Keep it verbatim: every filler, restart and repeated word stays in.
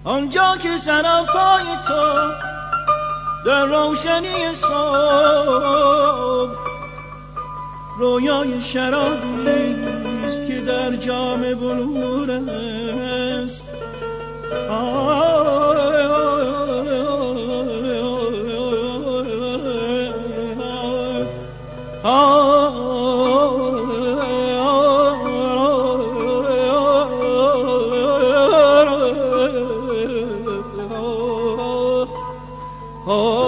آنجا که سراپای تو در روشنی صبح رویای شرابی است که در جام بلور است. Oh